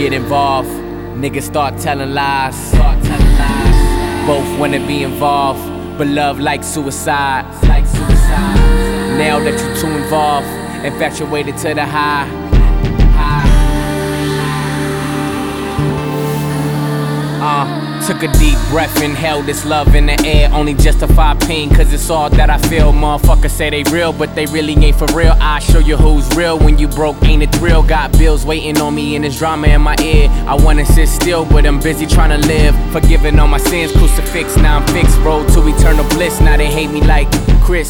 get involved, niggas start telling lies. Both wanna be involved, but love like suicide. Now that you're too involved, infatuated to the high. Took a deep breath, inhaled this love in the air. Only justify pain, cause it's all that I feel. Motherfuckers say they real, but they really ain't for real. I show you who's real. When you broke, ain't it thrill? Got bills waiting on me and there's drama in my ear. I wanna sit still, but I'm busy trying to live. Forgiving all my sins, crucifix, now I'm fixed. Road to eternal bliss, now they hate me like Chris.